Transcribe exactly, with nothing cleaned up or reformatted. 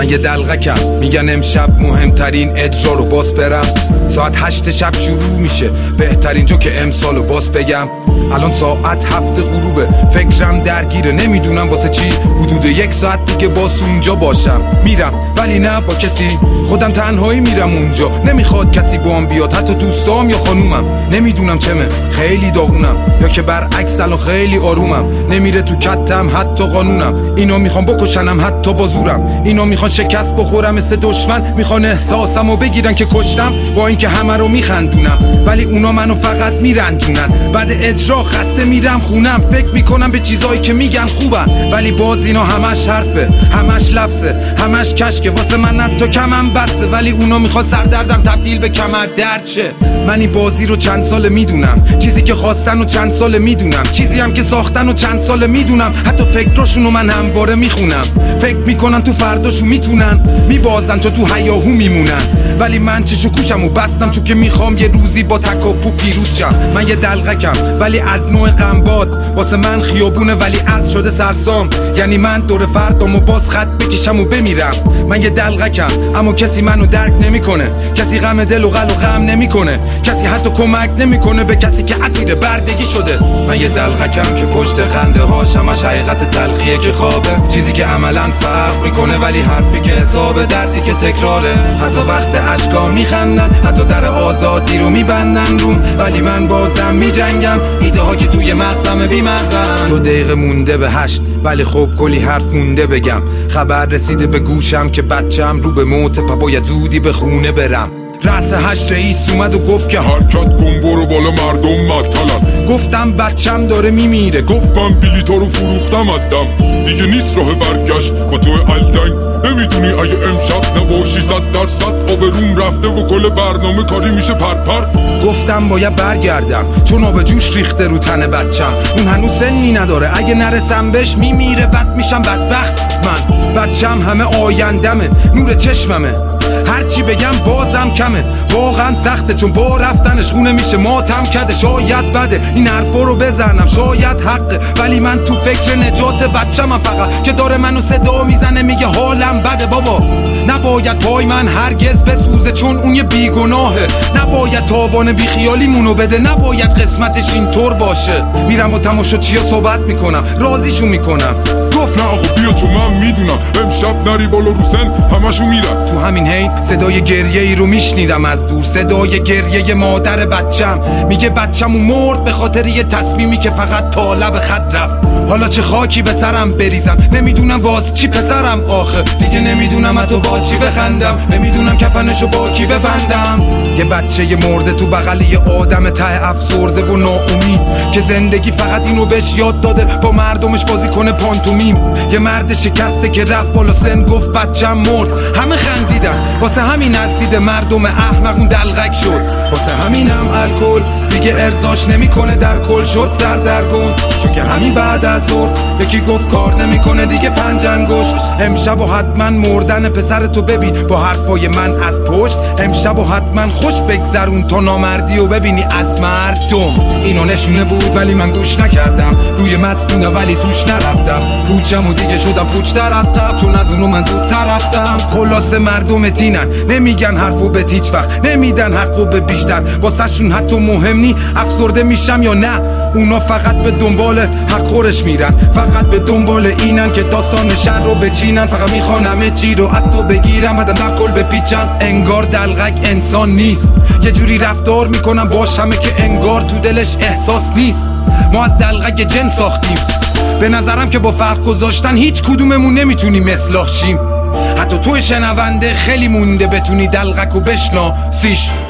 من یه دلغکم، میگن امشب مهمترین اجرا رو باز برم. ساعت هشت شب شروع میشه بهترین جو که امسالو باز بگم. الان ساعت هفت غروبه، فکرم درگیره، نمیدونم واسه چی. حدود یک ساعت دیگه باز اونجا باشم. میرم ولی نه با کسی، خودم تنهایی میرم اونجا. نمیخواد کسی باهم بیاد، حتی دوستام یا خانومم. نمیدونم چمه، خیلی داغونم یا که برعکس الان خیلی آرومم. نمیره تو کتم حتی قانونم. اینا میخوان بکشنم حتی با زورم. اینا میخوان شکست بخورم مثل دشمن. میخوان احساسمو بگیرن که کشتم، با اینکه همه رو میخندونم ولی اونا منو فقط میرنجونن. بعد اجرا خسته میرم خونم، فکر میکنم به چیزایی که میگن خوبن ولی باز اینا همش حرفه، همش لفظه، همش کشکه. واسه من حتی کمم بسته ولی اونا میخوان سردردم تبدیل به کمر درد شه. من این بازی رو چند ساله میدونم، چیزی که خواستن و چند ساله میدونم، چیزی هم که ساختن و چند ساله میدونم. حتی فکراشونو من همواره میخونم، فکر میکنم تو فرداشو میتونن میبازن چون تو هیاهو میمونن. ولی من چشو کوشم و بستم چون که میخوام یه روزی با تک و پو پیروز شم. من یه دلغکم ولی از نوع غمباد، واسه من خیابونه ولی از شده سرسام. یعنی من دور فردامو باز خط بکشم و بمیرم. من یه دلغکم اما کسی منو درک نمیکنه، کسی غم دل و غل و غم نمیکنه، کسی حتی کمک نمیکنه به کسی که اسیر بردگی شده. من یه دلغکم که پشت خنده هاش همش حقیقت تلخیه که خوابه، چیزی که عملا فرق میکنه ولی حرفی که حسابه، دردی که تکراره. حتی وقت اشکا میخندن، حتی در آزادی رو میبندن روم ولی من بازم میجنگم. ایده ها که توی مغزم بیمغزن. دو دقیقه مونده به هشت ولی خب کلی حرف مونده بگم. خبر رسیده به گوشم که بچم رو به موت، پا باید زودی به خونه برم. رأس هشت رئیس اومد و گفت که حرکت کن برو بالا مردم مطلن. گفتم بچم داره میمیره. گفت من بلیطا رو فروختم ازدم، دیگه نیست راه برگشت با تو الدنگ. نمیدونی اگه امشب نباشی صد درصد آبروم رفته و کل برنامه کاری میشه پرپر. گفتم باید برگردم چون آب جوش ریخته رو تن بچم. اون هنوز سنی نداره، اگه نرسم بهش میمیره، بد میشم بدبخت من. بچم همه آیندمه، نور چشممه، هرچی بگم بازم کمه. واقعا سخته چون با رفتنش خونه میشه ماتم کده. شاید بده این حرفا رو بزنم، شاید حقه ولی من تو فکر نجات بچه‌م فقط، که داره منو صدا میزنه میگه حالم بده. بابا نباید پای من هرگز بسوزه چون اون یه بیگناهه. نباید تاوان بیخیالیمونو بده، نباید قسمتش اینطور باشه. میرم با تماشاچی‌ها صحبت میکنم، راضیشون میکنم. گفت نه آقا بیا چون من میدونم امشب نری بالا رو سن همشون میرن. تو همین حین صدای گریه ای رو میشنیدم از دور، صدای گریه مادر بچم. میگه بچم مرد به خاطر یه تصمیمی که فقط تا لب خط رفت. حالا چه خاکی به سرم بریزم، نمیدونم واس چی پسرم آخه. دیگه نمیدونم حتی با چی بخندم، نمیدونم کفنشو با کی ببندم. یه بچه مرده تو بغل یه آدم ته افسرده و ناامید که زندگی فقط اینو بهش یاد داده با مردمش بازی کنه پانتومیم. یه مرد شکسته که رفت بالا سن گفت بچم مرد. همه خندیدن واسه همین از دید مردم احمق اون دلغک شد. واسه همینم الکل دیگه ارزاش نمیکنه، در کل شد سردرگم. چون که همین بعد از ظهر یکی گفت کار نمیکنه دیگه پنج انگشت. امشب و حتما مردن پسر تو ببین با حرفای من از پشت. امشب و حتما خوش بگذرون تا نامردی و ببینی از مردم. اینو نشونه بود ولی من گوش نکردم، روی متن ولی توش نرفتم. پوچم و دیگه شدم پوچتر از قبل چون از اونو من زودتر رفتم. خلاصه مردم تینن، نمیگن حرفو به هیچ وقت، نمیدن حقو به بیشتر. واسه شون حتی مهم نی افسرده میشم یا نه. اونا فقط به دنبال حق خورش میرن، فقط به دنبال اینن که داستان شر رو بچینن. فقط میخوان همه چی رو از تو بگیرم، بعدم در کل بپیچن. انگار دلغک انسان نیست، یه جوری رفتار میکنم باش همه که انگار تو دلش احساس نیست. ما از دلغک جن ساختیم، به نظرم که با فرق گذاشتن هیچ کدوممون نمیتونیم اصلاح شیم. حتی تو شنونده خیلی مونده بتونی دلغک و بشناسیش.